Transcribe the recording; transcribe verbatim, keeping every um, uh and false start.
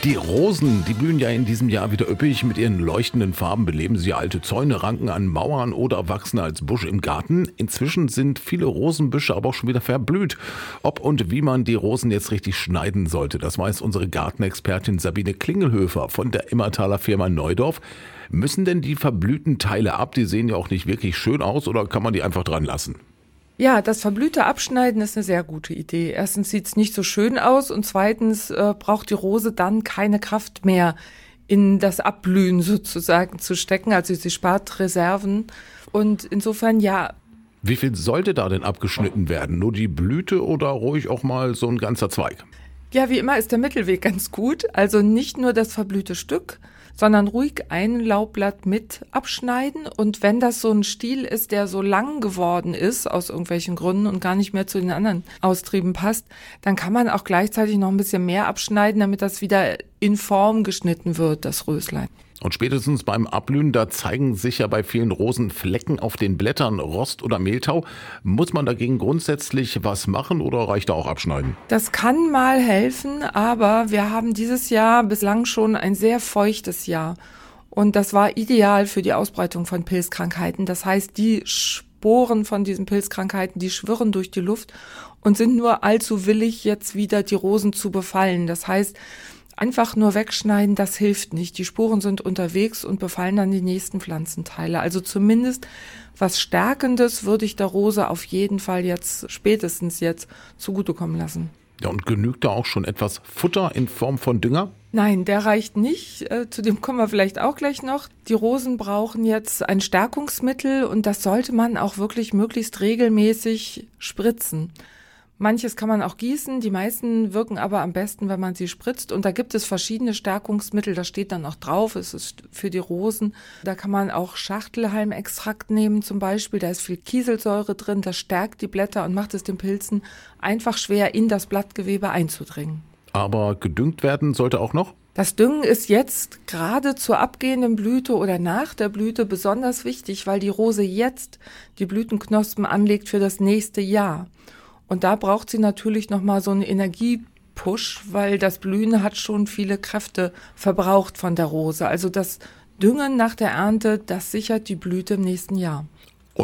Die Rosen, die blühen ja in diesem Jahr wieder üppig. Mit ihren leuchtenden Farben beleben sie alte Zäune, ranken an Mauern oder wachsen als Busch im Garten. Inzwischen sind viele Rosenbüsche aber auch schon wieder verblüht. Ob und wie man die Rosen jetzt richtig schneiden sollte, das weiß unsere Gartenexpertin Sabine Klingelhöfer von der Immertaler Firma Neudorf. Müssen denn die verblühten Teile ab? Die sehen ja auch nicht wirklich schön aus, oder kann man die einfach dran lassen? Ja, das verblühte Abschneiden ist eine sehr gute Idee. Erstens sieht es nicht so schön aus und zweitens äh, braucht die Rose dann keine Kraft mehr in das Abblühen sozusagen zu stecken. Also sie spart Reserven und insofern ja. Wie viel sollte da denn abgeschnitten werden? Nur die Blüte oder ruhig auch mal so ein ganzer Zweig? Ja, wie immer ist der Mittelweg ganz gut. Also nicht nur das verblühte Stück, sondern ruhig ein Laubblatt mit abschneiden. Und wenn das so ein Stiel ist, der so lang geworden ist, aus irgendwelchen Gründen und gar nicht mehr zu den anderen Austrieben passt, dann kann man auch gleichzeitig noch ein bisschen mehr abschneiden, damit das wieder in Form geschnitten wird, das Röslein. Und spätestens beim Abblühen, da zeigen sich ja bei vielen Rosen Flecken auf den Blättern, Rost oder Mehltau. Muss man dagegen grundsätzlich was machen oder reicht da auch abschneiden? Das kann mal helfen, aber wir haben dieses Jahr bislang schon ein sehr feuchtes Jahr. Und das war ideal für die Ausbreitung von Pilzkrankheiten. Das heißt, die Sporen von diesen Pilzkrankheiten, die schwirren durch die Luft und sind nur allzu willig, jetzt wieder die Rosen zu befallen. Das heißt, einfach nur wegschneiden, das hilft nicht. Die Sporen sind unterwegs und befallen dann die nächsten Pflanzenteile. Also zumindest was Stärkendes würde ich der Rose auf jeden Fall jetzt, spätestens jetzt, zugutekommen lassen. Ja, und genügt da auch schon etwas Futter in Form von Dünger? Nein, der reicht nicht. Äh, zu dem kommen wir vielleicht auch gleich noch. Die Rosen brauchen jetzt ein Stärkungsmittel und das sollte man auch wirklich möglichst regelmäßig spritzen. Manches kann man auch gießen, die meisten wirken aber am besten, wenn man sie spritzt. Und da gibt es verschiedene Stärkungsmittel, das steht dann auch drauf, es ist für die Rosen. Da kann man auch Schachtelhalmextrakt nehmen zum Beispiel, da ist viel Kieselsäure drin, das stärkt die Blätter und macht es den Pilzen einfach schwer, in das Blattgewebe einzudringen. Aber gedüngt werden sollte auch noch? Das Düngen ist jetzt gerade zur abgehenden Blüte oder nach der Blüte besonders wichtig, weil die Rose jetzt die Blütenknospen anlegt für das nächste Jahr. Und da braucht sie natürlich nochmal so einen Energiepush, weil das Blühen hat schon viele Kräfte verbraucht von der Rose. Also das Düngen nach der Ernte, das sichert die Blüte im nächsten Jahr.